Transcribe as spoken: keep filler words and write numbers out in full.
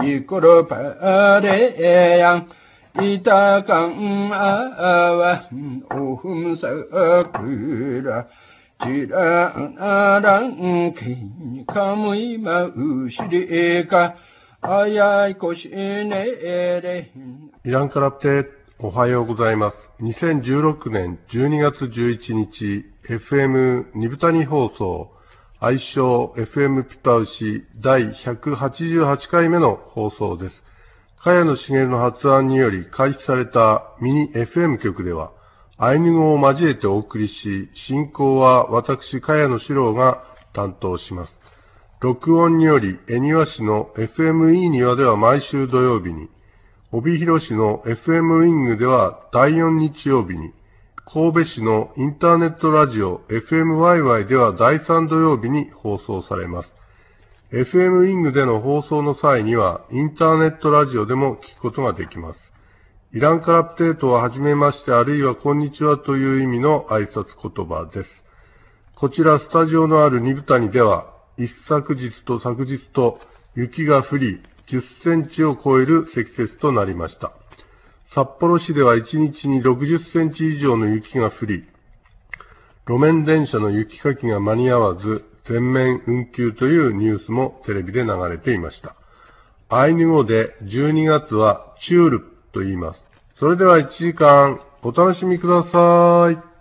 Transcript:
이끌어 바래양 이따강 아와 오흠석그라 지라나랑 기카무이 마우시리가 아야이 고시네레 イランカラプテ、おはようございます。にせんじゅうろくねんじゅうにがつじゅういちにち、エフエム ニブタニ放送、愛称 エフエム ピパウシだいひゃくはちじゅうはちかいめの放送です。茅野茂の発案により開始されたミニ エフエム 局では、アイヌ語を交えてお送りし、進行は私、茅野史郎が担当します。録音により、恵庭市の エフエム イー庭では毎週土曜日に、帯広市の エフエム ウィングではだいよん日曜日に、神戸市のインターネットラジオ エフエムワイワイ ではだいさん土曜日に放送されます。エフエム ウィングでの放送の際には、インターネットラジオでも聞くことができます。イランカラプテートははじめましてあるいはこんにちはという意味の挨拶言葉です。こちらスタジオのある二部谷では、一昨日と昨日と雪が降り、じゅっセンチを超える積雪となりました。札幌市ではいちにちにろくじゅっセンチ以上の雪が降り、路面電車の雪かきが間に合わず、全面運休というニュースもテレビで流れていました。アイヌ語でじゅうにがつはチュールプと言います。それではいちじかんお楽しみください。